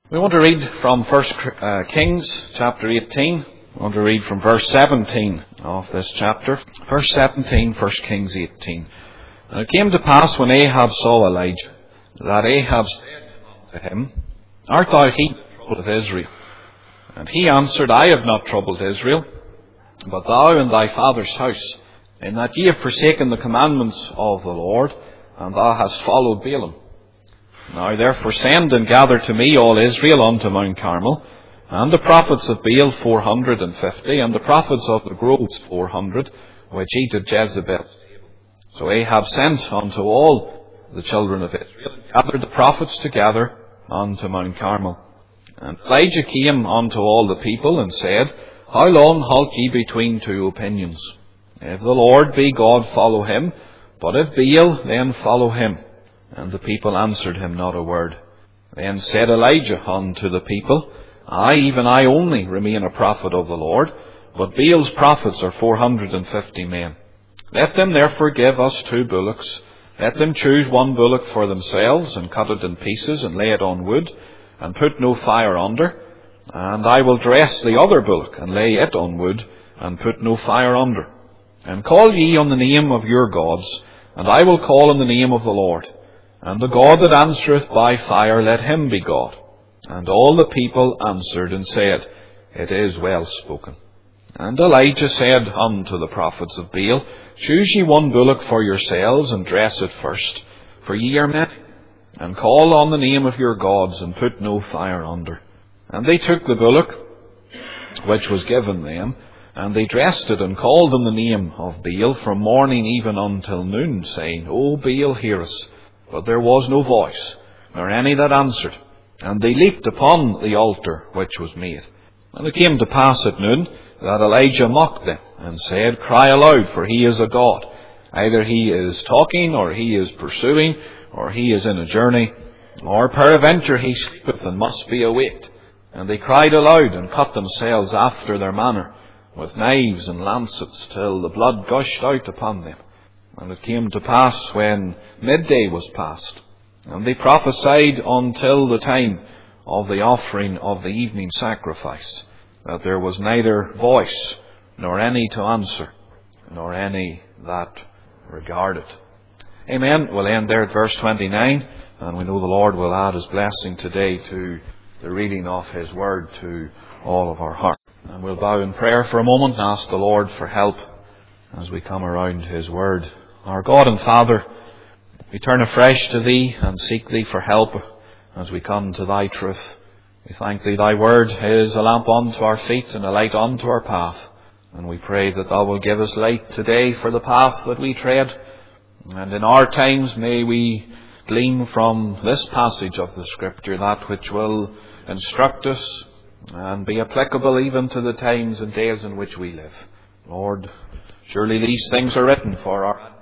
We want to read from 1 Kings chapter 18. We want to read from verse 17 of this chapter. Verse 17, 1 Kings 18. And it came to pass when Ahab saw Elijah, that Ahab said to him, Art thou he that troubleth Israel? And he answered, I have not troubled Israel, but thou and thy father's house, in that ye have forsaken the commandments of the Lord, and thou hast followed Baalim. Now therefore send and gather to me all Israel unto Mount Carmel, and the prophets of Baal 450, and the prophets of the groves 400, which eat at Jezebel's table. So Ahab sent unto all the children of Israel, and gathered the prophets together unto Mount Carmel. And Elijah came unto all the people, and said, How long halt ye between two opinions? If the Lord be God, follow him, but if Baal, then follow him. And the people answered him not a word. Then said Elijah unto the people, I, even I only, remain a prophet of the Lord, but Baal's prophets are 450 men. Let them therefore give us 2 bullocks. Let them choose 1 bullock for themselves, and cut it in pieces, and lay it on wood, and put no fire under. And I will dress the other bullock, and lay it on wood, and put no fire under. And call ye on the name of your gods, and I will call on the name of the Lord. And the God that answereth by fire, let him be God. And all the people answered and said, It is well spoken. And Elijah said unto the prophets of Baal, Choose ye 1 bullock for yourselves, and dress it first, for ye are many. And call on the name of your gods, and put no fire under. And they took the bullock which was given them, and they dressed it, and called on the name of Baal from morning even until noon, saying, O Baal, hear us. But there was no voice, nor any that answered. And they leaped upon the altar which was made. And it came to pass at noon that Elijah mocked them, and said, Cry aloud, for he is a god. Either he is talking, or he is pursuing, or he is in a journey, or peradventure he sleepeth and must be awaked. And they cried aloud, and cut themselves after their manner, with knives and lancets, till the blood gushed out upon them. And it came to pass when midday was past, and they prophesied until the time of the offering of the evening sacrifice, that there was neither voice, nor any to answer, nor any that regarded. Amen. We'll end there at verse 29, and we know the Lord will add His blessing today to the reading of His Word to all of our heart. And we'll bow in prayer for a moment and ask the Lord for help as we come around His Word. Our God and Father, we turn afresh to Thee and seek Thee for help as we come to Thy truth. We thank Thee, Thy Word is a lamp unto our feet and a light unto our path. And we pray that Thou will give us light today for the path that we tread. And in our times may we glean from this passage of the Scripture that which will instruct us and be applicable even to the times and days in which we live. Lord, surely these things are written for our admonition,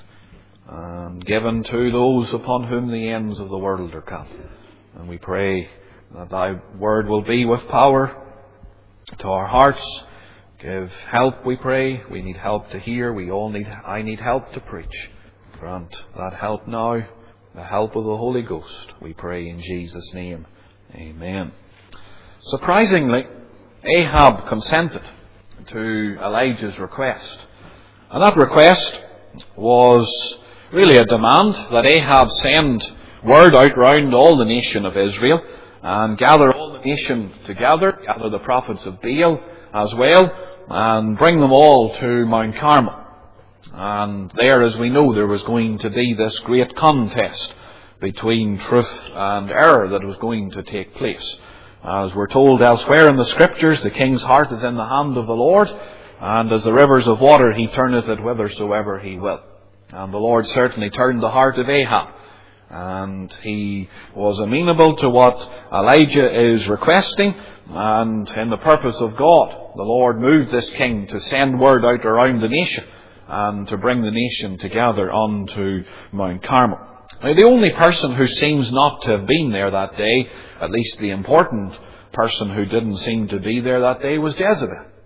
and given to those upon whom the ends of the world are come. And we pray that Thy Word will be with power to our hearts. Give help, we pray. We need help to hear. I need help to preach. Grant that help now, the help of the Holy Ghost. We pray in Jesus' name. Amen. Surprisingly, Ahab consented to Elijah's request. And that request was really a demand that Ahab send word out round all the nation of Israel and gather all the nation together, gather the prophets of Baal as well, and bring them all to Mount Carmel. And there, as we know, there was going to be this great contest between truth and error that was going to take place. As we're told elsewhere in the Scriptures, the king's heart is in the hand of the Lord, and as the rivers of water, He turneth it whithersoever He will. And the Lord certainly turned the heart of Ahab, and he was amenable to what Elijah is requesting, and in the purpose of God, the Lord moved this king to send word out around the nation, and to bring the nation together onto Mount Carmel. Now, the only person who seems not to have been there that day, at least the important person who didn't seem to be there that day, was Jezebel.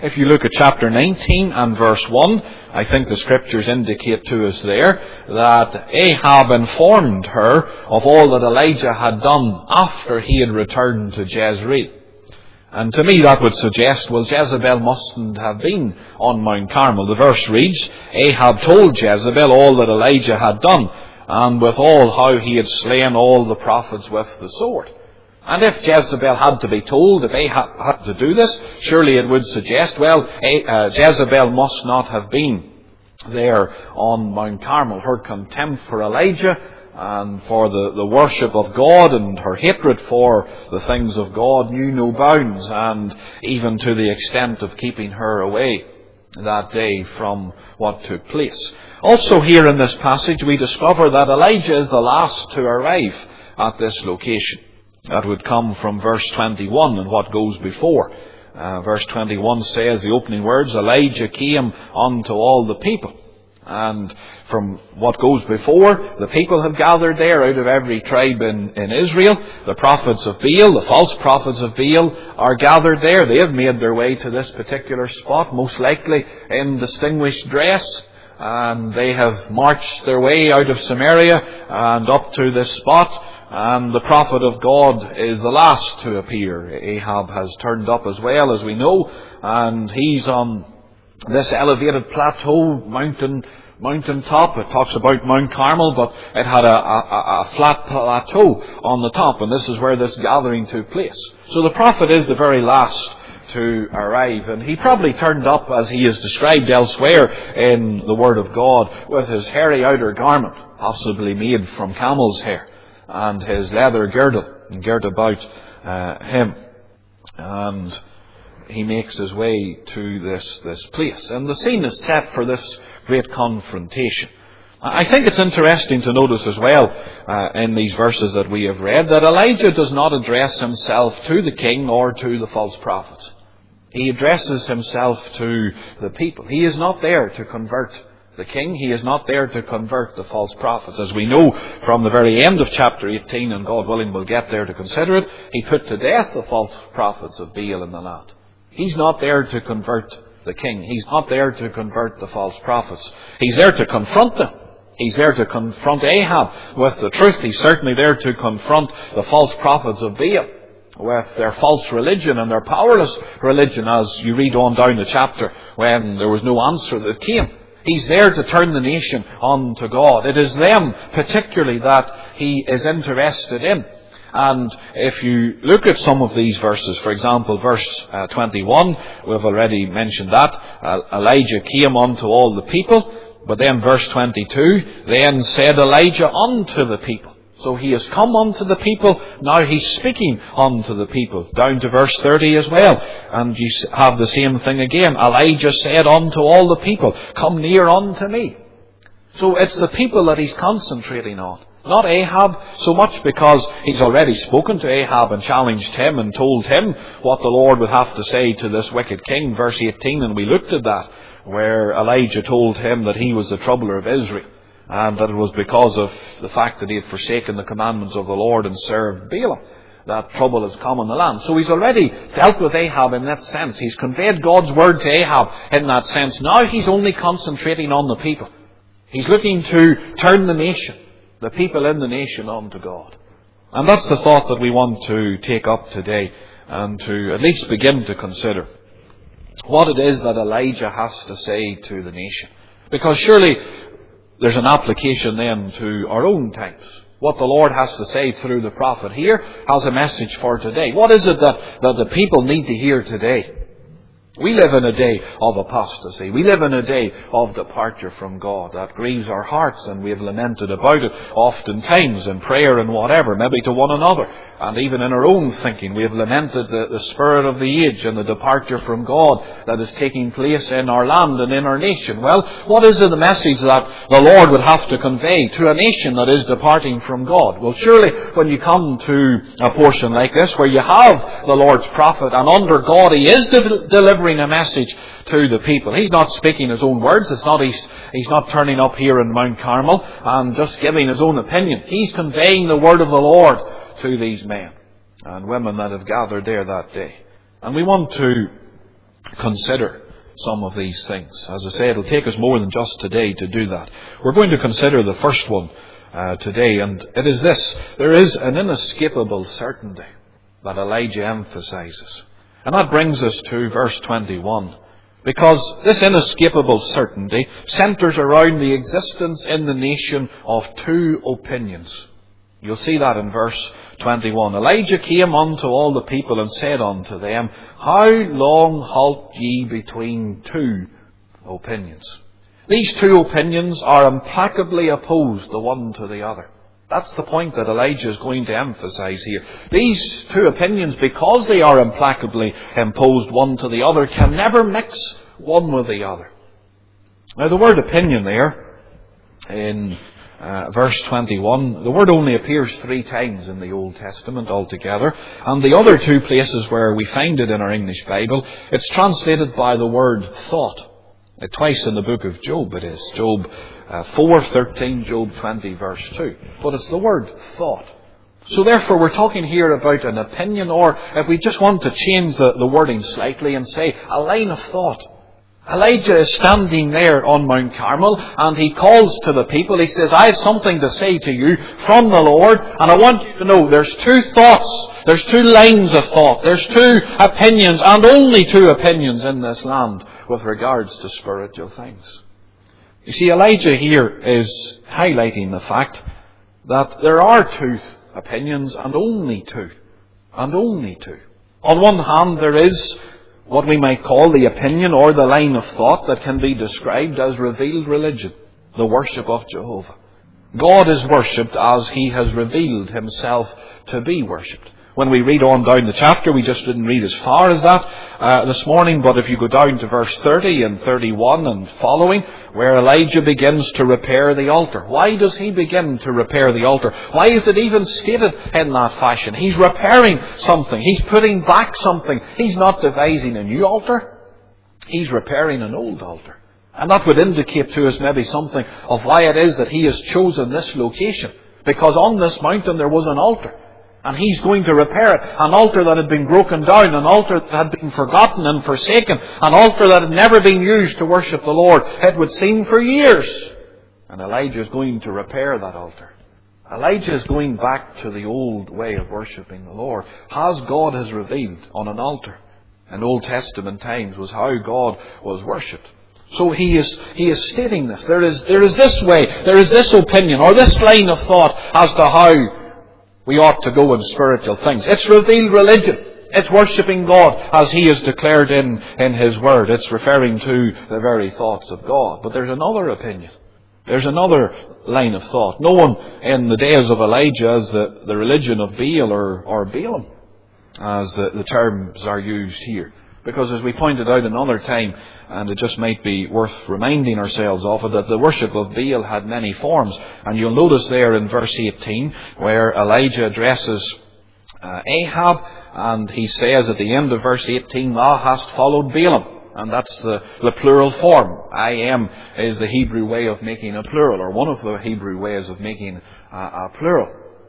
If you look at chapter 19 and verse 1, I think the scriptures indicate to us there that Ahab informed her of all that Elijah had done after he had returned to Jezreel. And to me that would suggest, well, Jezebel mustn't have been on Mount Carmel. The verse reads, Ahab told Jezebel all that Elijah had done, and withal how he had slain all the prophets with the sword. And if Jezebel had to be told that Ahab had to do this, surely it would suggest, well, Jezebel must not have been there on Mount Carmel. Her contempt for Elijah and for the worship of God and her hatred for the things of God knew no bounds, and even to the extent of keeping her away that day from what took place. Also here in this passage we discover that Elijah is the last to arrive at this location. That would come from verse 21 and what goes before. Verse 21 says, the opening words, Elijah came unto all the people. And from what goes before, the people have gathered there out of every tribe in Israel. The prophets of Baal, the false prophets of Baal, are gathered there. They have made their way to this particular spot, most likely in distinguished dress. And they have marched their way out of Samaria and up to this spot. And the prophet of God is the last to appear. Ahab has turned up as well, as we know. And he's on this elevated plateau, mountain top. It talks about Mount Carmel, but it had a flat plateau on the top, and this is where this gathering took place. So the prophet is the very last to arrive, and he probably turned up, as he is described elsewhere in the Word of God, with his hairy outer garment, possibly made from camel's hair, and his leather girdle girt about him. And he makes his way to this place. And the scene is set for this great confrontation. I think it's interesting to notice as well, in these verses that we have read, that Elijah does not address himself to the king or to the false prophets. He addresses himself to the people. He is not there to convert the king. He is not there to convert the false prophets. As we know from the very end of chapter 18, and God willing we'll get there to consider it, he put to death the false prophets of Baal in the land. He's not there to convert the king. He's not there to convert the false prophets. He's there to confront them. He's there to confront Ahab with the truth. He's certainly there to confront the false prophets of Baal with their false religion and their powerless religion, as you read on down the chapter when there was no answer that came. He's there to turn the nation on to God. It is them particularly that he is interested in. And if you look at some of these verses, for example, verse 21, we've already mentioned that. Elijah came unto all the people. But then verse 22, then said Elijah unto the people. So he has come unto the people, now he's speaking unto the people. Down to verse 30 as well. And you have the same thing again. Elijah said unto all the people, come near unto me. So it's the people that he's concentrating on. Not Ahab so much, because he's already spoken to Ahab and challenged him and told him what the Lord would have to say to this wicked king. Verse 18, and we looked at that, where Elijah told him that he was the troubler of Israel, and that it was because of the fact that he had forsaken the commandments of the Lord and served Balaam that trouble has come on the land. So he's already dealt with Ahab in that sense. He's conveyed God's word to Ahab in that sense. Now he's only concentrating on the people. He's looking to turn the nation, the people in the nation, unto God. And that's the thought that we want to take up today, and to at least begin to consider what it is that Elijah has to say to the nation. Because surely there's an application then to our own times. What the Lord has to say through the prophet here has a message for today. What is it that the people need to hear today? We live in a day of apostasy. We live in a day of departure from God. That grieves our hearts, and we have lamented about it oftentimes in prayer and whatever, maybe to one another. And even in our own thinking, we have lamented the spirit of the age and the departure from God that is taking place in our land and in our nation. Well, what is the message that the Lord would have to convey to a nation that is departing from God? Well, surely when you come to a portion like this, where you have the Lord's prophet, and under God he is delivering a message to the people. He's not speaking his own words. It's not he's not turning up here in Mount Carmel and just giving his own opinion. He's conveying the word of the Lord to these men and women that have gathered there that day. And we want to consider some of these things. As I say, it'll take us more than just today to do that. We're going to consider the first one today, and it is this. There is an inescapable certainty that Elijah emphasizes. And that brings us to verse 21. Because this inescapable certainty centers around the existence in the nation of two opinions. You'll see that in verse 21. Elijah came unto all the people and said unto them, How long halt ye between two opinions? These two opinions are implacably opposed the one to the other. That's the point that Elijah is going to emphasize here. These two opinions, because they are implacably opposed one to the other, can never mix one with the other. Now the word opinion there, in verse 21, the word only appears 3 times in the Old Testament altogether. And the other 2 places where we find it in our English Bible, it's translated by the word thought. Twice in the book of Job it is. Job 4:13, Job 20 verse 2. But it's the word thought. So therefore we're talking here about an opinion, or if we just want to change the wording slightly and say a line of thought. Elijah is standing there on Mount Carmel and he calls to the people. He says, I have something to say to you from the Lord, and I want you to know there's 2 thoughts. There's 2 lines of thought. There's 2 opinions, and only 2 opinions in this land with regards to spiritual things. You see, Elijah here is highlighting the fact that there are 2 opinions and only 2. And only 2. On one hand, there is what we might call the opinion or the line of thought that can be described as revealed religion, the worship of Jehovah. God is worshipped as He has revealed Himself to be worshipped. When we read on down the chapter, we just didn't read as far as that this morning, but if you go down to verse 30 and 31 and following, where Elijah begins to repair the altar. Why does he begin to repair the altar? Why is it even stated in that fashion? He's repairing something. He's putting back something. He's not devising a new altar. He's repairing an old altar. And that would indicate to us maybe something of why it is that he has chosen this location. Because on this mountain there was an altar. And he's going to repair it. An altar that had been broken down. An altar that had been forgotten and forsaken. An altar that had never been used to worship the Lord. It would seem for years. And Elijah is going to repair that altar. Elijah is going back to the old way of worshipping the Lord. As God has revealed on an altar in Old Testament times was how God was worshipped. So he is stating this. There is this way. There is this opinion or this line of thought as to how we ought to go in spiritual things. It's revealed religion. It's worshipping God as He is declared in His Word. It's referring to the very thoughts of God. But there's another opinion. There's another line of thought. Known in the days of Elijah as the religion of Baal or Balaam, as the terms are used here. Because as we pointed out another time, and it just might be worth reminding ourselves of it, that the worship of Baal had many forms. And you'll notice there in verse 18, where Elijah addresses Ahab, and he says at the end of verse 18, Thou hast followed Balaam. And that's the plural form. I am is the Hebrew way of making a plural, or one of the Hebrew ways of making a plural.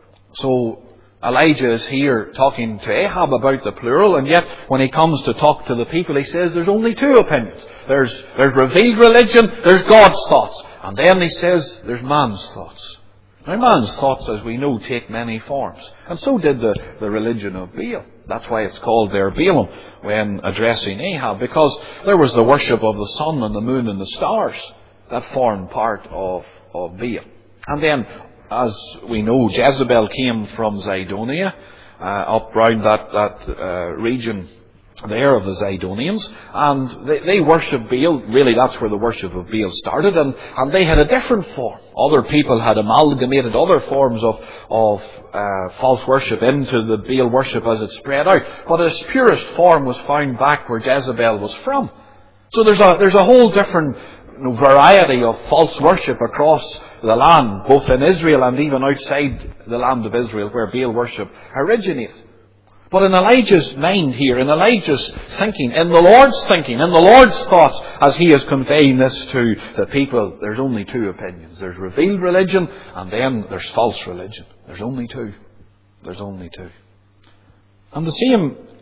So Elijah is here talking to Ahab about the plural, and yet when he comes to talk to the people, he says there's only 2 opinions. There's revealed religion, there's God's thoughts. And then he says there's man's thoughts. Now man's thoughts, as we know, take many forms. And so did the religion of Baal. That's why it's called there Balaam when addressing Ahab, because there was the worship of the sun and the moon and the stars that formed part of Baal. And then, as we know, Jezebel came from Zidonia, up round that region there of the Zidonians, and they worshipped Baal. Really, that's where the worship of Baal started, and they had a different form. Other people had amalgamated other forms of false worship into the Baal worship as it spread out, but its purest form was found back where Jezebel was from. So there's a whole different variety of false worship across the land, both in Israel and even outside the land of Israel, where Baal worship originated. But in Elijah's mind here, in Elijah's thinking, in the Lord's thoughts, as he is conveying this to the people, there's only 2 opinions. There's revealed religion, and then there's false religion. There's only 2. There's only 2. And the same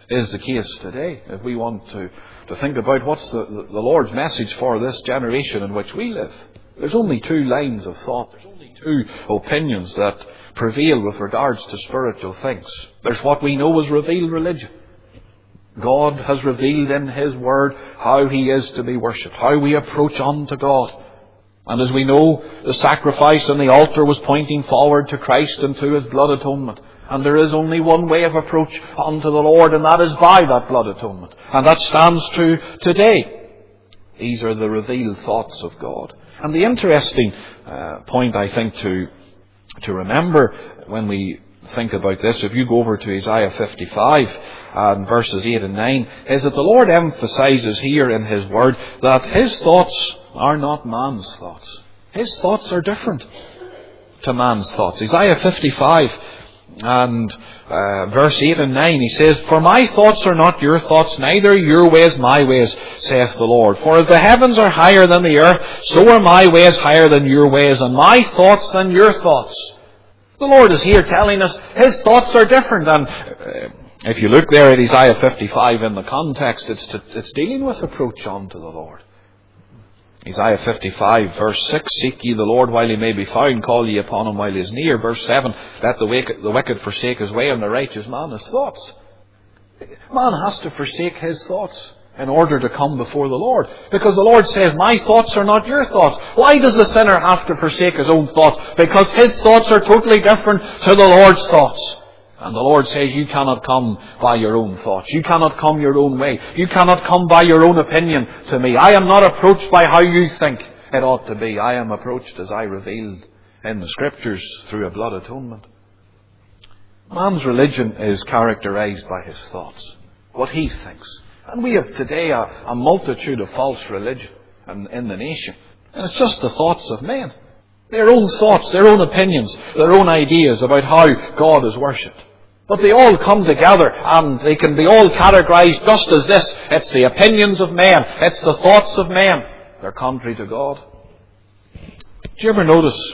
is the case today. If we want to think about what's the Lord's message for this generation in which we live, there's only two lines of thought. There's only two opinions that prevail with regards to spiritual things. There's what we know as revealed religion. God has revealed in His Word how He is to be worshipped, how we approach unto God. And as we know, the sacrifice on the altar was pointing forward to Christ and to His blood atonement. And there is only one way of approach unto the Lord, and that is by that blood atonement. And that stands true today. These are the revealed thoughts of God. And the interesting point, I think, to remember when we think about this, if you go over to Isaiah 55 and verses 8 and 9, is that the Lord emphasizes here in His Word that His thoughts are not man's thoughts. His thoughts are different to man's thoughts. Isaiah 55 and verse 8 and 9, He says, "For my thoughts are not your thoughts, neither your ways my ways, saith the Lord. For as the heavens are higher than the earth, so are my ways higher than your ways, and my thoughts than your thoughts." The Lord is here telling us His thoughts are different. And if you look there at Isaiah 55 in the context, it's dealing with approach unto the Lord. Isaiah 55 verse 6, "Seek ye the Lord while He may be found, call ye upon Him while He is near." Verse 7, "Let the wicked forsake his way, and the righteous man his thoughts." Man has to forsake his thoughts in order to come before the Lord. Because the Lord says, "My thoughts are not your thoughts." Why does the sinner have to forsake his own thoughts? Because his thoughts are totally different to the Lord's thoughts. And the Lord says, you cannot come by your own thoughts. You cannot come your own way. You cannot come by your own opinion to me. I am not approached by how you think it ought to be. I am approached as I revealed in the Scriptures through a blood atonement. Man's religion is characterized by his thoughts, what he thinks. And we have today a multitude of false religion in the nation. And it's just the thoughts of men. Their own thoughts, their own opinions, their own ideas about how God is worshipped. But they all come together and they can be all categorized just as this. It's the opinions of men. It's the thoughts of men. They're contrary to God. Do you ever notice,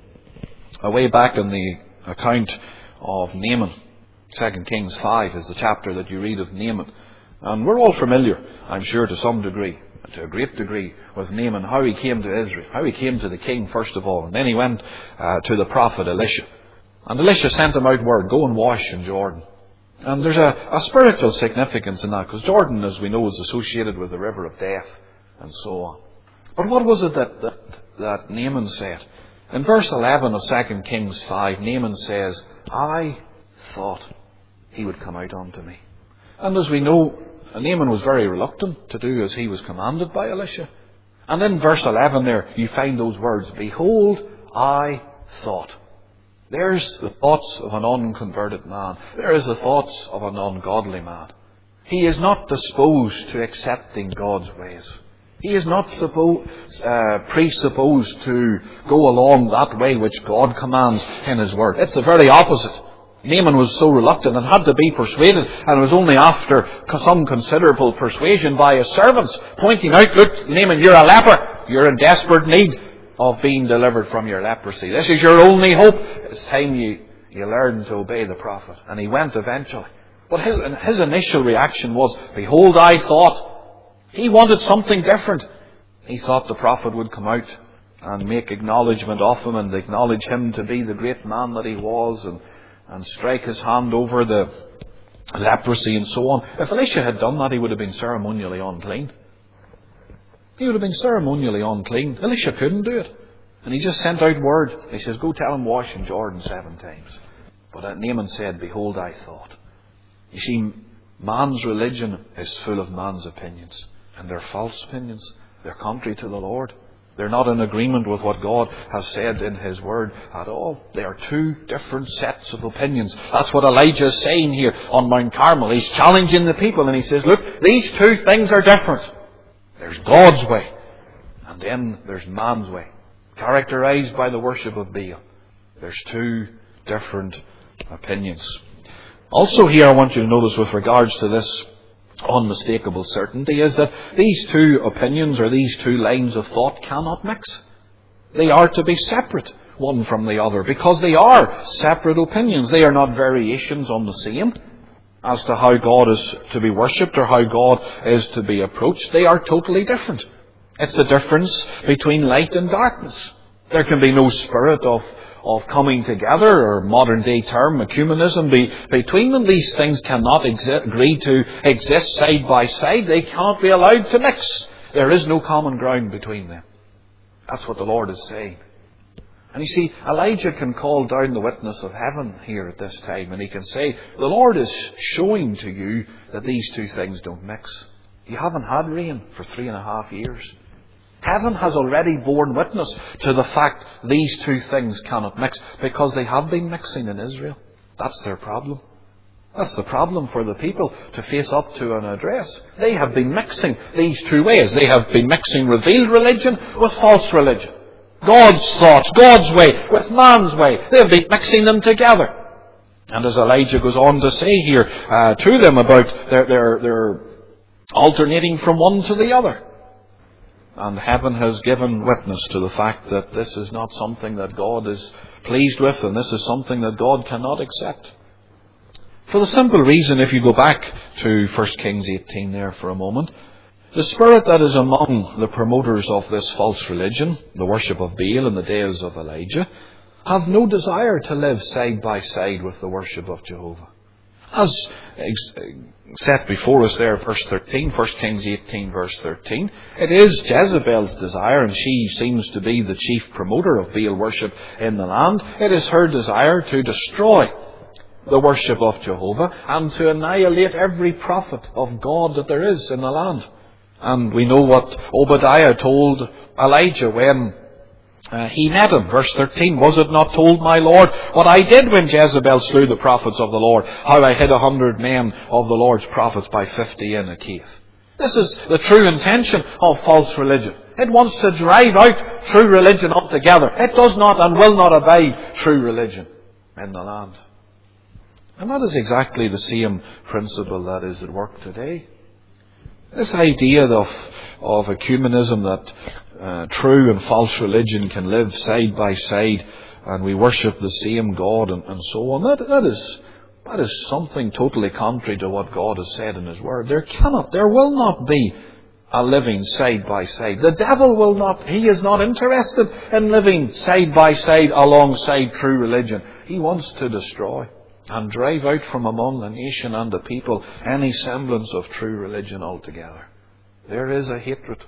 way back in the account of Naaman, 2 Kings 5 is the chapter that you read of Naaman. And we're all familiar, I'm sure, to some degree, to a great degree, with Naaman, how he came to Israel, how he came to the king first of all, and then he went to the prophet Elisha. And Elisha sent him out word, go and wash in Jordan. And there's a spiritual significance in that, because Jordan, as we know, is associated with the river of death, and so on. But what was it that Naaman said? In verse 11 of 2 Kings 5, Naaman says, I thought he would come out unto me. And as we know, Naaman was very reluctant to do as he was commanded by Elisha. And in verse 11 there, you find those words, behold, I thought. There's the thoughts of an unconverted man. There is the thoughts of an ungodly man. He is not disposed to accepting God's ways. He is not presupposed to go along that way which God commands in His Word. It's the very opposite. Naaman was so reluctant and had to be persuaded, and it was only after some considerable persuasion by his servants pointing out, look, Naaman, you're a leper. You're in desperate need of being delivered from your leprosy. This is your only hope. It's time you learn to obey the prophet. And he went eventually. But his initial reaction was, behold, I thought. He wanted something different. He thought the prophet would come out and make acknowledgement of him and acknowledge him to be the great man that he was and strike his hand over the leprosy and so on. If Elisha had done that, he would have been ceremonially unclean. He would have been ceremonially unclean. Elisha couldn't do it. And he just sent out word. He says, go tell him wash in Jordan 7 times. But Naaman said, behold, I thought. You see, man's religion is full of man's opinions. And they're false opinions. They're contrary to the Lord. They're not in agreement with what God has said in His Word at all. They are two different sets of opinions. That's what Elijah is saying here on Mount Carmel. He's challenging the people and he says, look, these two things are different. There's God's way, and then there's man's way, characterized by the worship of Baal. There's two different opinions. Also here I want you to notice with regards to this unmistakable certainty is that these two opinions or these two lines of thought cannot mix. They are to be separate one from the other because they are separate opinions. They are not variations on the same. as to how God is to be worshipped or how God is to be approached. They are totally different. It's the difference between light and darkness. There can be no spirit of coming together, or modern day term, ecumenism, between them. These things cannot agree to exist side by side. They can't be allowed to mix. There is no common ground between them. That's what the Lord is saying. And you see, Elijah can call down the witness of heaven here at this time, and he can say, the Lord is showing to you that these two things don't mix. You haven't had rain for 3.5 years. Heaven has already borne witness to the fact these two things cannot mix, because they have been mixing in Israel. That's their problem. That's the problem for the people to face up to and address. They have been mixing these two ways. They have been mixing revealed religion with false religion. God's thoughts, God's way, with man's way. They have been mixing them together. And as Elijah goes on to say here to them about their alternating from one to the other. And heaven has given witness to the fact that this is not something that God is pleased with, and this is something that God cannot accept. For the simple reason, if you go back to 1 Kings 18 there for a moment, the spirit that is among the promoters of this false religion, the worship of Baal in the days of Elijah, have no desire to live side by side with the worship of Jehovah. As set before us there, verse 13, 1 Kings 18, verse 13, it is Jezebel's desire, and she seems to be the chief promoter of Baal worship in the land. It is her desire to destroy the worship of Jehovah and to annihilate every prophet of God that there is in the land. And we know what Obadiah told Elijah when he met him. Verse 13, was it not told, my Lord, what I did when Jezebel slew the prophets of the Lord, how I hid 100 men of the Lord's prophets by 50 in a cave? This is the true intention of false religion. It wants to drive out true religion altogether. It does not and will not abide true religion in the land. And that is exactly the same principle that is at work today. This idea of ecumenism, that true and false religion can live side by side and we worship the same God and so on, that is something totally contrary to what God has said in His Word. There will not be a living side by side. The devil will not, he is not interested in living side by side alongside true religion. He wants to destroy and drive out from among the nation and the people any semblance of true religion altogether. There is a hatred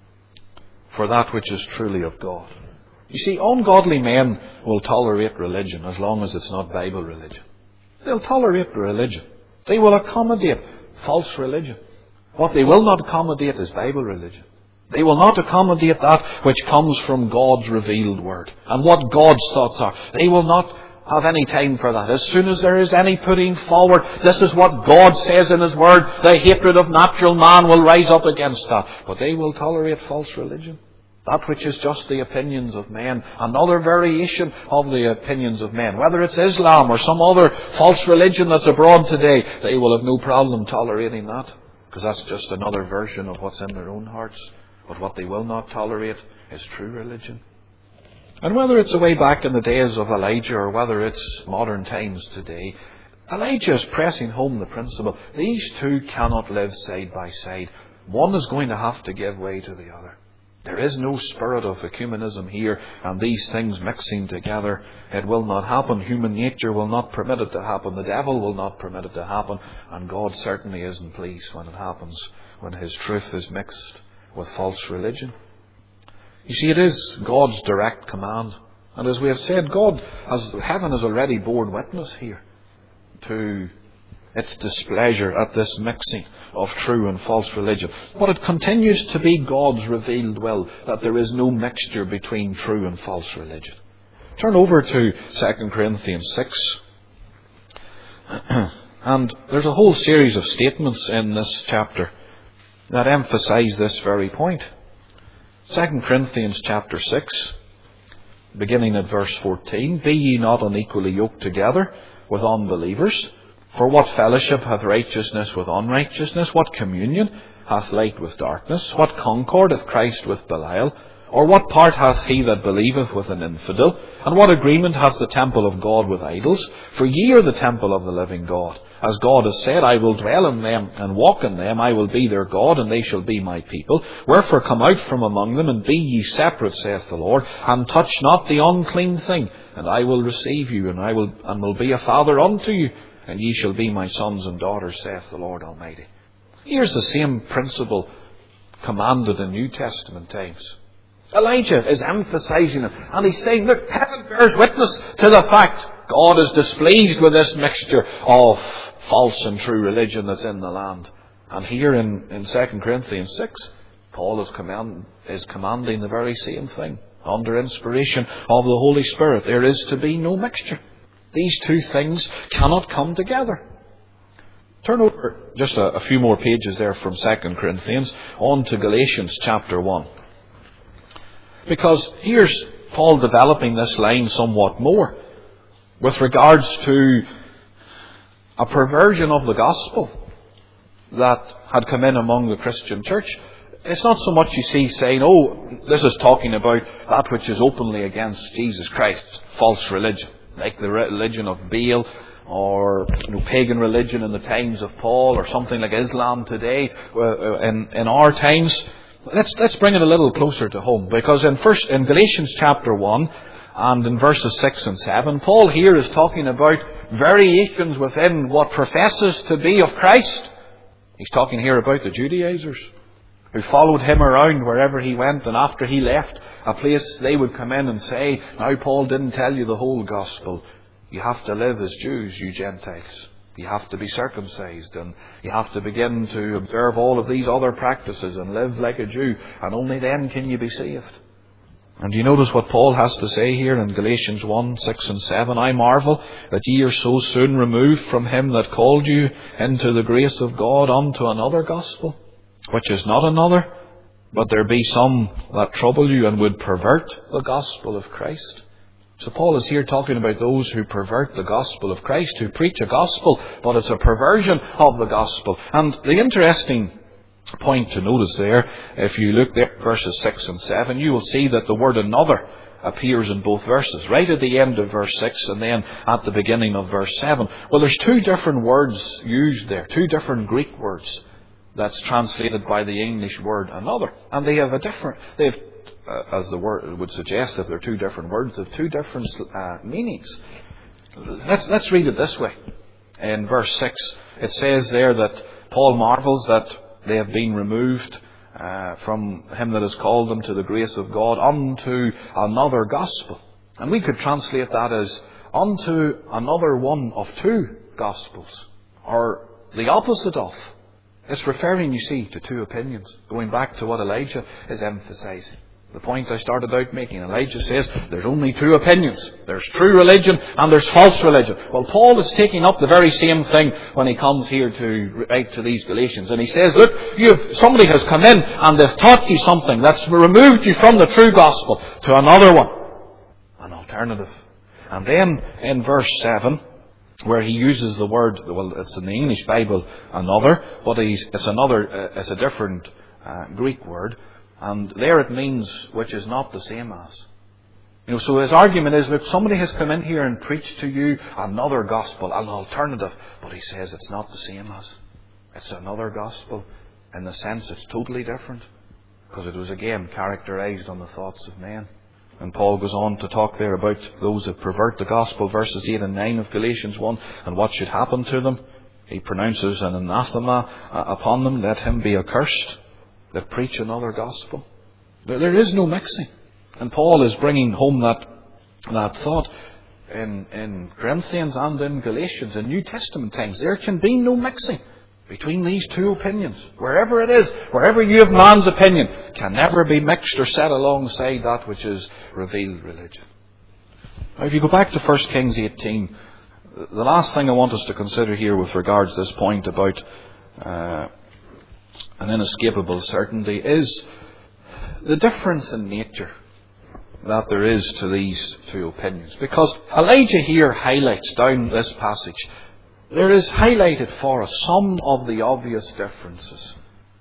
for that which is truly of God. You see, ungodly men will tolerate religion as long as it's not Bible religion. They'll tolerate religion. They will accommodate false religion. What they will not accommodate is Bible religion. They will not accommodate that which comes from God's revealed Word and what God's thoughts are. They will not have any time for that. As soon as there is any putting forward, this is what God says in His Word, the hatred of natural man will rise up against that. But they will tolerate false religion. That which is just the opinions of men. Another variation of the opinions of men. Whether it's Islam or some other false religion that's abroad today, they will have no problem tolerating that. Because that's just another version of what's in their own hearts. But what they will not tolerate is true religion. And whether it's way back in the days of Elijah or whether it's modern times today, Elijah is pressing home the principle. These two cannot live side by side. One is going to have to give way to the other. There is no spirit of ecumenism here, and these things mixing together, it will not happen. Human nature will not permit it to happen. The devil will not permit it to happen. And God certainly isn't pleased when it happens, when His truth is mixed with false religion. You see, it is God's direct command. And as we have said, heaven has already borne witness here to its displeasure at this mixing of true and false religion. But it continues to be God's revealed will that there is no mixture between true and false religion. Turn over to 2 Corinthians 6. And there's a whole series of statements in this chapter that emphasize this very point. 2 Corinthians chapter 6, beginning at verse 14. Be ye not unequally yoked together with unbelievers. For what fellowship hath righteousness with unrighteousness? What communion hath light with darkness? What concord hath Christ with Belial? Or what part hath he that believeth with an infidel? And what agreement hath the temple of God with idols? For ye are the temple of the living God. As God has said, I will dwell in them and walk in them. I will be their God, and they shall be my people. Wherefore come out from among them, and be ye separate, saith the Lord, and touch not the unclean thing. And I will receive you, and will be a father unto you, and ye shall be my sons and daughters, saith the Lord Almighty. Here's the same principle commanded in New Testament times. Elijah is emphasizing it, and he's saying, look, heaven bears witness to the fact God is displeased with this mixture of false and true religion that's in the land. And here in 2 Corinthians 6, Paul is commanding the very same thing. Under inspiration of the Holy Spirit, there is to be no mixture. These two things cannot come together. Turn over just a few more pages there from 2 Corinthians on to Galatians chapter 1. Because here's Paul developing this line somewhat more with regards to a perversion of the gospel that had come in among the Christian church. It's not so much you see saying, oh, this is talking about that which is openly against Jesus Christ, false religion, like the religion of Baal, or pagan religion in the times of Paul, or something like Islam today in our times. Let's bring it a little closer to home, because in Galatians chapter 1 and in verses 6 and 7, Paul here is talking about variations within what professes to be of Christ. He's talking here about the Judaizers who followed him around wherever he went, and after he left a place they would come in and say, now Paul didn't tell you the whole gospel. You have to live as Jews, you Gentiles. You have to be circumcised, and you have to begin to observe all of these other practices and live like a Jew, and only then can you be saved. And you notice what Paul has to say here in Galatians 1, 6 and 7. I marvel that ye are so soon removed from him that called you into the grace of God unto another gospel, which is not another, but there be some that trouble you and would pervert the gospel of Christ. So Paul is here talking about those who pervert the gospel of Christ, who preach a gospel, but it's a perversion of the gospel. And the interesting point to notice there, if you look there at verses 6 and 7, you will see that the word another appears in both verses, right at the end of verse 6 and then at the beginning of verse 7. Well, there's two different words used there, two different Greek words that's translated by the English word another. And they have as the word would suggest, if they're two different words, they have two different meanings. Let's read it this way. In verse 6, it says there that Paul marvels that they have been removed from him that has called them to the grace of God unto another gospel. And we could translate that as unto another one of two gospels, or the opposite of. It's referring, you see, to two opinions, going back to what Elijah is emphasizing. The point I started out making. Elijah says there's only two opinions. There's true religion and there's false religion. Well, Paul is taking up the very same thing when he comes here to write to these Galatians. And he says, look, somebody has come in and they've taught you something that's removed you from the true gospel to another one, an alternative. And then in verse 7, where he uses the word, well, it's in the English Bible, another, but it's a different Greek word. And there it means which is not the same as. So his argument is, look, somebody has come in here and preached to you another gospel, an alternative. But he says it's not the same as. It's another gospel in the sense it's totally different. Because it was again characterized on the thoughts of men. And Paul goes on to talk there about those that pervert the gospel, verses 8 and 9 of Galatians 1, and what should happen to them. He pronounces an anathema upon them, let him be accursed, that preach another gospel. There is no mixing. And Paul is bringing home that thought in Corinthians and in Galatians, in New Testament times. There can be no mixing between these two opinions. Wherever it is, wherever you have man's opinion, can never be mixed or set alongside that which is revealed religion. Now, if you go back to 1 Kings 18, the last thing I want us to consider here with regards to this point about an inescapable certainty is the difference in nature that there is to these two opinions. Because Elijah here highlights down this passage, there is highlighted for us some of the obvious differences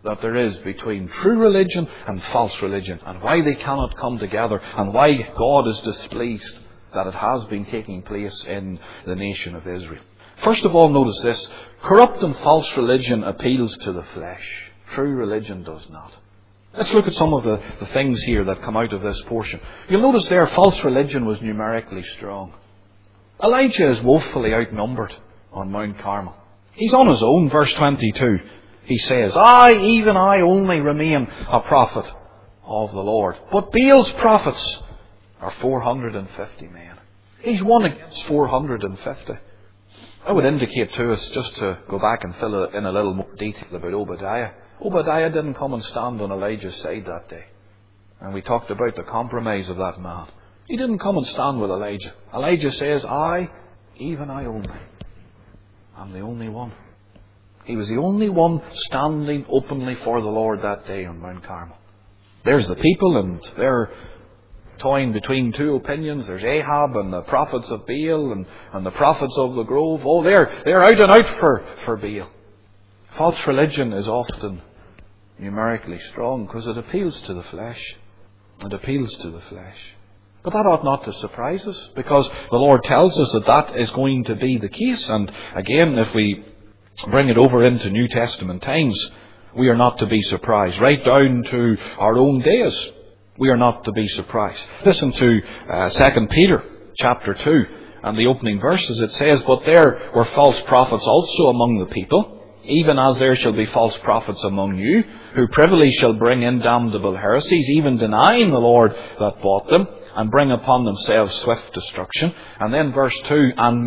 that there is between true religion and false religion, and why they cannot come together, and why God is displeased that it has been taking place in the nation of Israel. First of all, notice this. Corrupt and false religion appeals to the flesh. True religion does not. Let's look at some of the things here that come out of this portion. You'll notice there, false religion was numerically strong. Elijah is woefully outnumbered on Mount Carmel. He's on his own, verse 22. He says, even I only remain a prophet of the Lord. But Baal's prophets are 450 men. He's one against 450. That would indicate to us, just to go back and fill in a little more detail about Obadiah. Obadiah didn't come and stand on Elijah's side that day. And we talked about the compromise of that man. He didn't come and stand with Elijah. Elijah says, even I only. I'm the only one. He was the only one standing openly for the Lord that day on Mount Carmel. There's the people, and they're toying between two opinions. There's Ahab and the prophets of Baal and the prophets of the grove. Oh, they're out and out for Baal. False religion is often numerically strong because it appeals to the flesh. It appeals to the flesh. But that ought not to surprise us, because the Lord tells us that is going to be the case. And again, if we bring it over into New Testament times, we are not to be surprised. Right down to our own days, we are not to be surprised. Listen to 2 Peter chapter 2 and the opening verses. It says, "But there were false prophets also among the people, even as there shall be false prophets among you, who privily shall bring in damnable heresies, even denying the Lord that bought them, and bring upon themselves swift destruction." And then verse 2, "And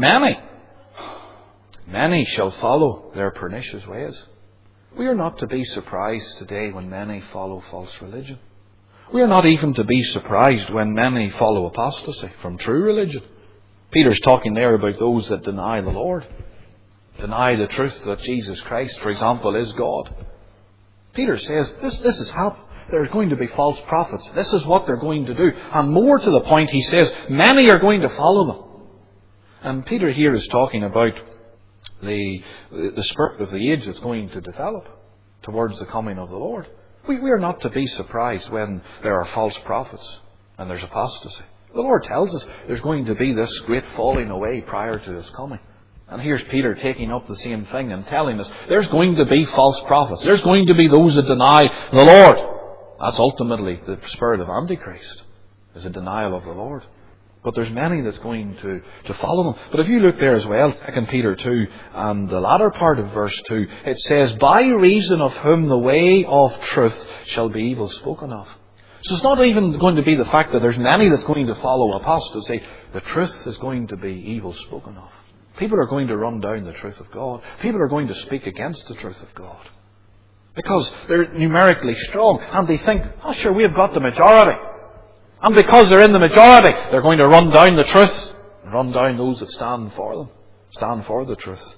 many shall follow their pernicious ways." We are not to be surprised today when many follow false religion. We are not even to be surprised when many follow apostasy from true religion. Peter's talking there about those that deny the Lord. Deny the truth that Jesus Christ, for example, is God. Peter says, this is how there's going to be false prophets. This is what they're going to do. And more to the point, he says, many are going to follow them. And Peter here is talking about the spirit of the age that's going to develop towards the coming of the Lord. We are not to be surprised when there are false prophets and there's apostasy. The Lord tells us there's going to be this great falling away prior to His coming. And here's Peter taking up the same thing and telling us there's going to be false prophets. There's going to be those that deny the Lord. That's ultimately the spirit of Antichrist, is a denial of the Lord. But there's many that's going to follow them. But if you look there as well, 2 Peter 2 and the latter part of verse 2, it says, "By reason of whom the way of truth shall be evil spoken of." So it's not even going to be the fact that there's many that's going to follow apostasy. The truth is going to be evil spoken of. People are going to run down the truth of God. People are going to speak against the truth of God. Because they're numerically strong. And they think, sure, we've got the majority. And because they're in the majority, they're going to run down the truth. And run down those that stand for them. Stand for the truth.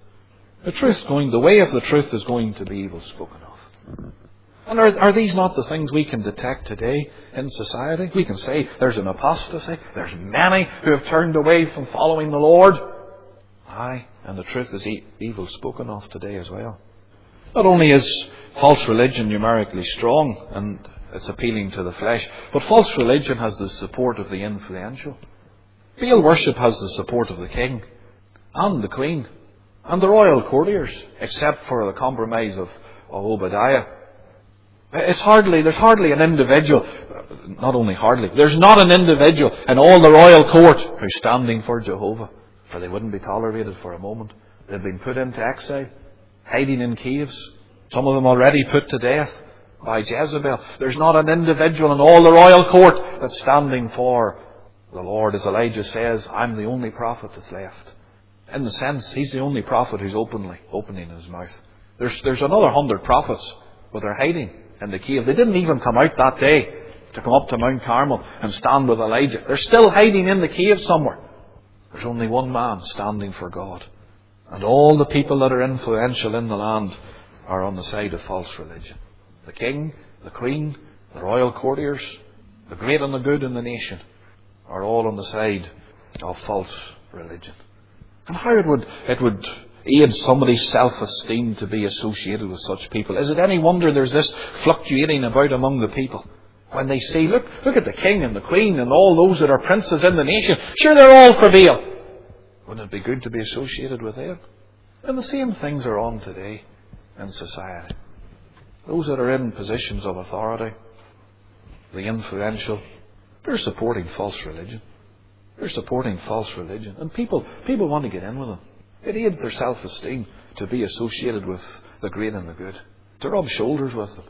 The way of the truth is going to be evil spoken of. And are these not the things we can detect today in society? We can say there's an apostasy. There's many who have turned away from following the Lord. And the truth is evil spoken of today as well. Not only is false religion numerically strong and it's appealing to the flesh, but false religion has the support of the influential. Baal worship has the support of the king and the queen and the royal courtiers, except for the compromise of Obadiah. There's hardly an individual, there's not an individual in all the royal court who's standing for Jehovah. For they wouldn't be tolerated for a moment. They've been put into exile, hiding in caves. Some of them already put to death by Jezebel. There's not an individual in all the royal court that's standing for the Lord. As Elijah says, I'm the only prophet that's left. In the sense, he's the only prophet who's opening his mouth. There's another 100 prophets, but they're hiding in the cave. They didn't even come out that day to come up to Mount Carmel and stand with Elijah. They're still hiding in the cave somewhere. There's only one man standing for God. And all the people that are influential in the land are on the side of false religion. The king, the queen, the royal courtiers, the great and the good in the nation are all on the side of false religion. And how it would aids somebody's self-esteem to be associated with such people. Is it any wonder there's this fluctuating about among the people? When they say, look at the king and the queen and all those that are princes in the nation. Sure, they're all for Baal. Wouldn't it be good to be associated with them? And the same things are on today in society. Those that are in positions of authority, the influential, they're supporting false religion. They're supporting false religion. And people want to get in with them. It aids their self-esteem to be associated with the great and the good, to rub shoulders with them.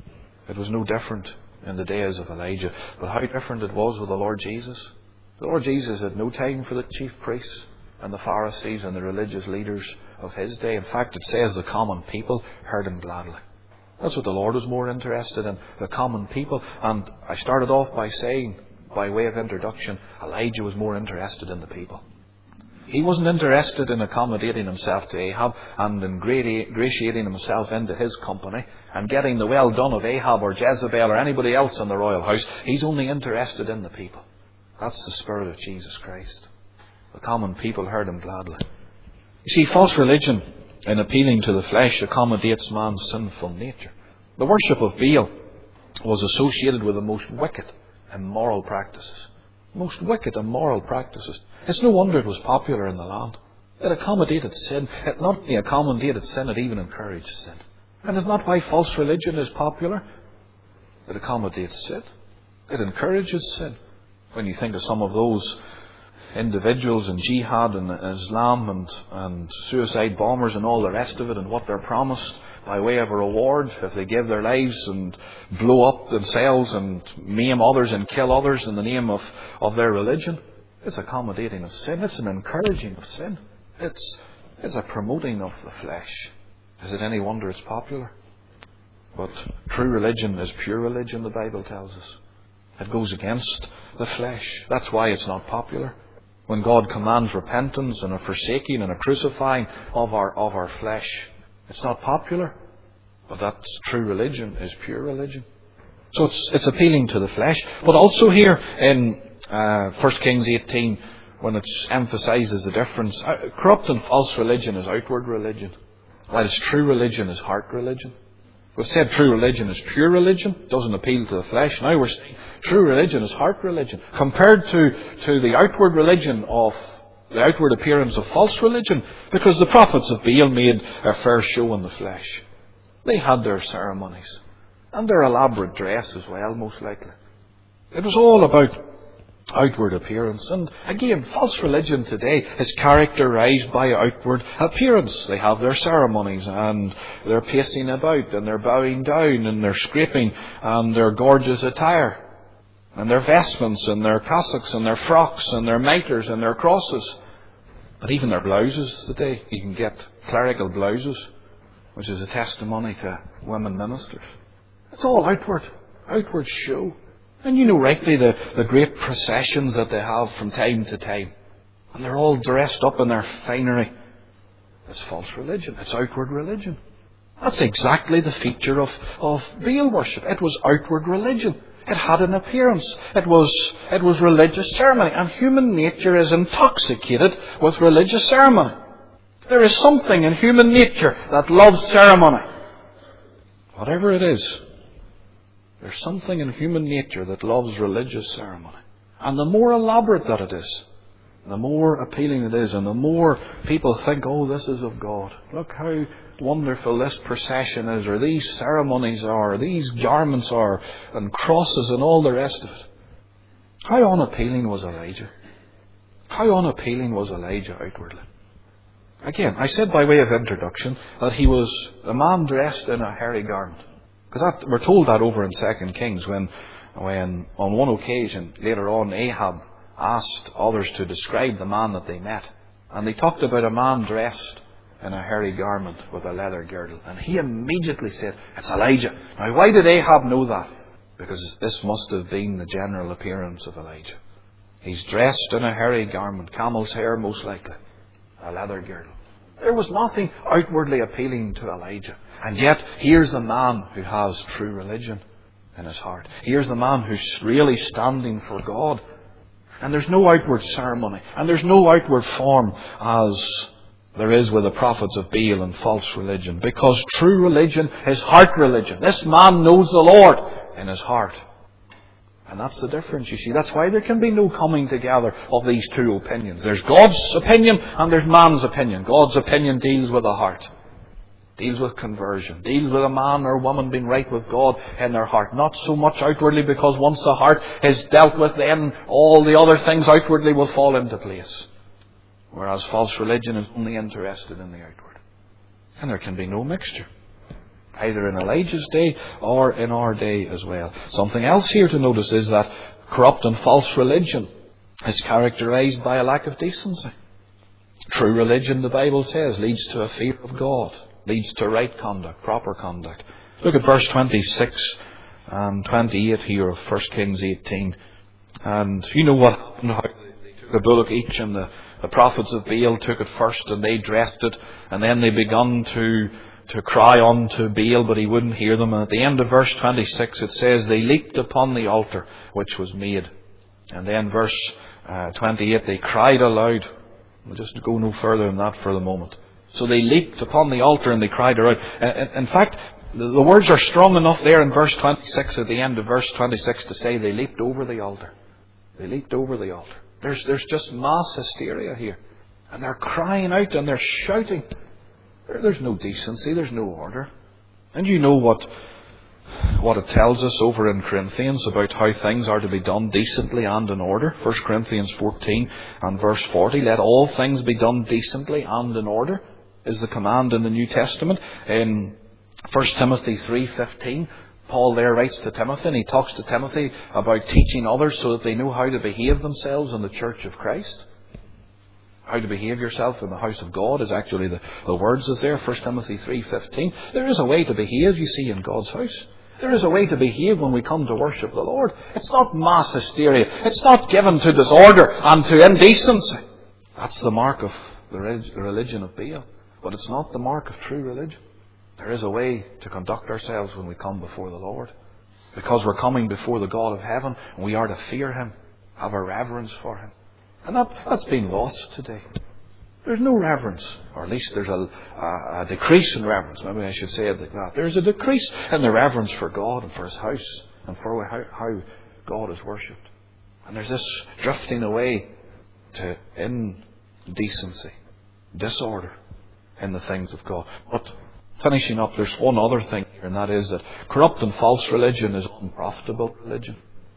It was no different in the days of Elijah, but how different it was with the Lord Jesus. The Lord Jesus had no time for the chief priests and the Pharisees and the religious leaders of his day. In fact, it says the common people heard him gladly. That's what the Lord was more interested in, the common people. And I started off by saying, by way of introduction, Elijah was more interested in the people. He wasn't interested in accommodating himself to Ahab and ingratiating himself into his company and getting the well done of Ahab or Jezebel or anybody else in the royal house. He's only interested in the people. That's the Spirit of Jesus Christ. The common people heard him gladly. You see, false religion, in appealing to the flesh, accommodates man's sinful nature. The worship of Baal was associated with the most wicked, immoral practices. Most wicked, immoral practices. It's no wonder it was popular in the land. It accommodated sin. It not only accommodated sin, it even encouraged sin. And it's not why false religion is popular. It accommodates sin. It encourages sin. When you think of some of those individuals in jihad and Islam and suicide bombers and all the rest of it, and what they're promised by way of a reward if they give their lives and blow up themselves and maim others and kill others in the name of their religion. It's accommodating of sin. It's an encouraging of sin. It's a promoting of the flesh. Is it any wonder it's popular? But true religion is pure religion, the Bible tells us. It goes against the flesh. That's why it's not popular. When God commands repentance and a forsaking and a crucifying of our flesh, it's not popular. But that's true religion, is pure religion. So it's appealing to the flesh. But also here in 1 Kings 18, when it emphasises the difference, corrupt and false religion is outward religion, whilst true religion is heart religion. We've said true religion is pure religion, doesn't appeal to the flesh. Now we're saying true religion is heart religion. Compared to the outward religion of the outward appearance of false religion, because the prophets of Baal made a fair show in the flesh. They had their ceremonies and their elaborate dress as well, most likely. It was all about outward appearance. And again, false religion today is characterized by outward appearance. They have their ceremonies and they're pacing about and they're bowing down and they're scraping and their gorgeous attire and their vestments and their cassocks and their frocks and their mitres and their crosses. But even their blouses today, you can get clerical blouses, which is a testimony to women ministers. It's all outward show. And you know rightly the great processions that they have from time to time. And they're all dressed up in their finery. It's false religion. It's outward religion. That's exactly the feature of Baal worship. It was outward religion. It had an appearance. It was religious ceremony. And human nature is intoxicated with religious ceremony. There is something in human nature that loves ceremony. Whatever it is. There's something in human nature that loves religious ceremony. And the more elaborate that it is, the more appealing it is, and the more people think, oh, this is of God. Look how wonderful this procession is, or these ceremonies are, or these garments are, and crosses and all the rest of it. How unappealing was Elijah? How unappealing was Elijah outwardly? Again, I said by way of introduction that he was a man dressed in a hairy garment. Because we're told that over in 2 Kings when on one occasion later on Ahab asked others to describe the man that they met. And they talked about a man dressed in a hairy garment with a leather girdle. And he immediately said, it's Elijah. Now why did Ahab know that? Because this must have been the general appearance of Elijah. He's dressed in a hairy garment, camel's hair most likely, a leather girdle. There was nothing outwardly appealing to Elijah. And yet, here's the man who has true religion in his heart. Here's the man who's really standing for God. And there's no outward ceremony. And there's no outward form as there is with the prophets of Baal and false religion. Because true religion is heart religion. This man knows the Lord in his heart. And that's the difference, you see. That's why there can be no coming together of these two opinions. There's God's opinion and there's man's opinion. God's opinion deals with the heart. Deals with conversion. Deals with a man or woman being right with God in their heart. Not so much outwardly, because once the heart is dealt with, then all the other things outwardly will fall into place. Whereas false religion is only interested in the outward. And there can be no mixture. Either in Elijah's day or in our day as well. Something else here to notice is that corrupt and false religion is characterized by a lack of decency. True religion, the Bible says, leads to a fear of God. Leads to right conduct, proper conduct. Look at verse 26 and 28 here of 1 Kings 18. And you know what happened, how they took a bullock each, and the prophets of Baal took it first, and they dressed it, and then they begun to cry unto Baal, but he wouldn't hear them. And at the end of verse 26 it says, they leaped upon the altar which was made. And then verse 28, they cried aloud. We'll just go no further than that for the moment. So they leaped upon the altar and they cried aloud. In fact, the words are strong enough there in verse 26, at the end of verse 26, to say they leaped over the altar. They leaped over the altar. There's just mass hysteria here. And they're crying out and they're shouting. There's no decency, there's no order. And you know what it tells us over in Corinthians about how things are to be done decently and in order. 1 Corinthians 14 and verse 40, let all things be done decently and in order, is the command in the New Testament. In 1 Timothy 3:15, Paul there writes to Timothy, and he talks to Timothy about teaching others so that they know how to behave themselves in the church of Christ. How to behave yourself in the house of God is actually the words is there, 1 Timothy 3:15. There is a way to behave, you see, in God's house. There is a way to behave when we come to worship the Lord. It's not mass hysteria. It's not given to disorder and to indecency. That's the mark of the religion of Baal. But it's not the mark of true religion. There is a way to conduct ourselves when we come before the Lord. Because we're coming before the God of heaven, and we are to fear Him, have a reverence for Him. And that's been lost today. There's no reverence, or at least there's a decrease in reverence. Maybe I should say it like that. There's a decrease in the reverence for God and for His house and for how God is worshipped. And there's this drifting away to indecency, disorder in the things of God. But finishing up, there's one other thing here, and that is that corrupt and false religion is unprofitable religion.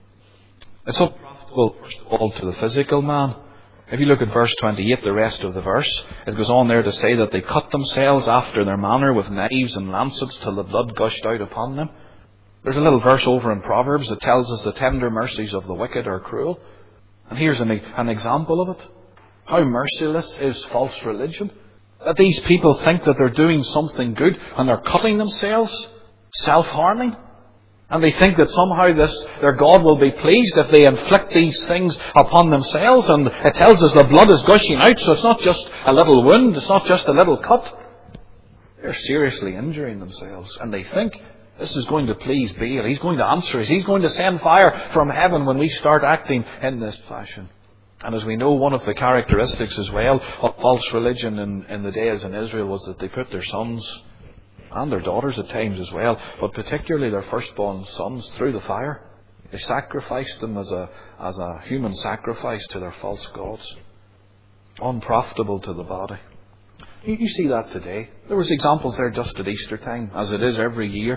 It's unprofitable, first of all, to the physical man. If you look at verse 28, the rest of the verse, it goes on there to say that they cut themselves after their manner with knives and lancets till the blood gushed out upon them. There's a little verse over in Proverbs that tells us the tender mercies of the wicked are cruel. And here's an example of it. How merciless is false religion? That these people think that they're doing something good and they're cutting themselves, self-harming. And they think that somehow their God will be pleased if they inflict these things upon themselves. And it tells us the blood is gushing out, so it's not just a little wound, it's not just a little cut. They're seriously injuring themselves. And they think this is going to please Baal. He's going to answer us. He's going to send fire from heaven when we start acting in this fashion. And as we know, one of the characteristics as well of false religion in the days in Israel was that they put their sons and their daughters at times as well, but particularly their firstborn sons through the fire. They sacrificed them as a human sacrifice to their false gods. Unprofitable to the body. You see that today. There was examples there just at Easter time, as it is every year.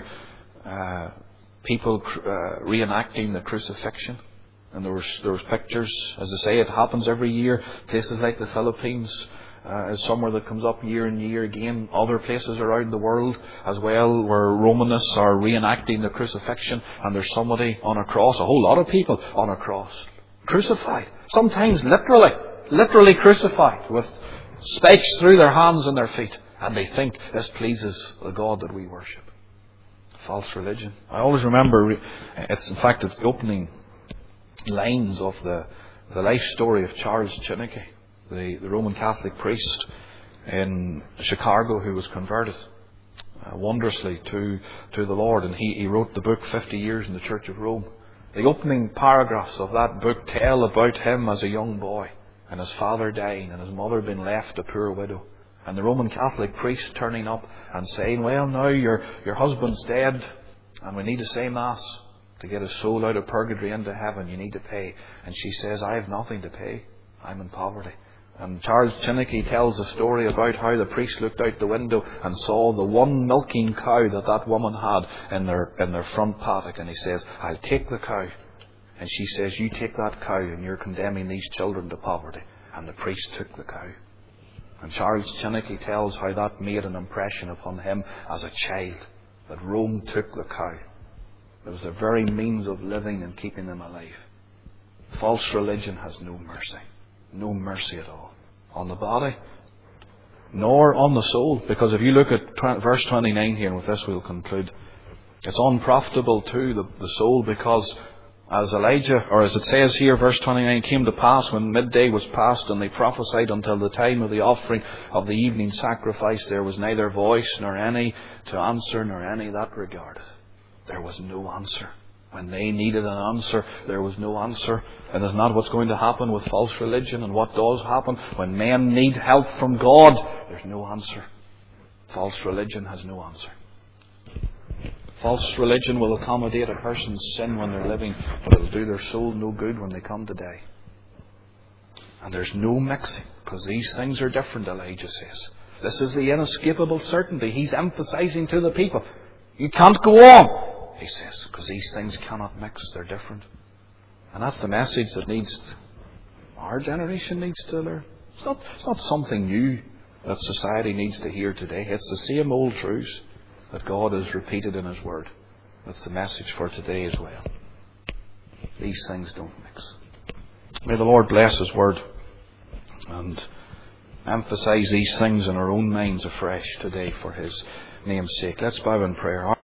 People reenacting the crucifixion. And there was pictures, as I say, it happens every year. Places like the Philippines is somewhere that comes up year and year again. Other places around the world as well, where Romanists are reenacting the crucifixion, and there's somebody on a cross, a whole lot of people on a cross, crucified. Sometimes literally crucified, with spikes through their hands and their feet. And they think this pleases the God that we worship. False religion. I always remember, it's the opening lines of the life story of Charles Chineke, the Roman Catholic priest in Chicago who was converted wondrously to the Lord. And he wrote the book 50 Years in the Church of Rome. The opening paragraphs of that book tell about him as a young boy, and his father dying, and his mother being left a poor widow. And the Roman Catholic priest turning up and saying, well, now your husband's dead and we need to say Mass to get his soul out of purgatory into heaven. You need to pay. And she says, I have nothing to pay. I'm in poverty. And Charles Chinnicky tells a story about how the priest looked out the window and saw the one milking cow that woman had in their front paddock. And he says, I'll take the cow. And she says, you take that cow and you're condemning these children to poverty. And the priest took the cow. And Charles Chinnicky tells how that made an impression upon him as a child, that Rome took the cow. It was their very means of living and keeping them alive. False religion has no mercy. No mercy at all. On the body, nor on the soul. Because if you look at verse 29 here, and with this we'll conclude, it's unprofitable to the soul, because as Elijah, or as it says here, verse 29, came to pass when midday was past, and they prophesied until the time of the offering of the evening sacrifice, there was neither voice nor any to answer, nor any that regarded. There was no answer. When they needed an answer, there was no answer. And isn't that what's going to happen with false religion? And what does happen when men need help from God? There's no answer. False religion has no answer. False religion will accommodate a person's sin when they're living, but it will do their soul no good when they come to die. And there's no mixing, because these things are different, Elijah says. This is the inescapable certainty. He's emphasizing to the people, you can't go on, he says, because these things cannot mix. They're different. And that's the message that our generation needs to learn. It's not something new that society needs to hear today. It's the same old truths that God has repeated in His Word. That's the message for today as well. These things don't mix. May the Lord bless His Word and emphasize these things in our own minds afresh today for His name's sake. Let's bow in prayer.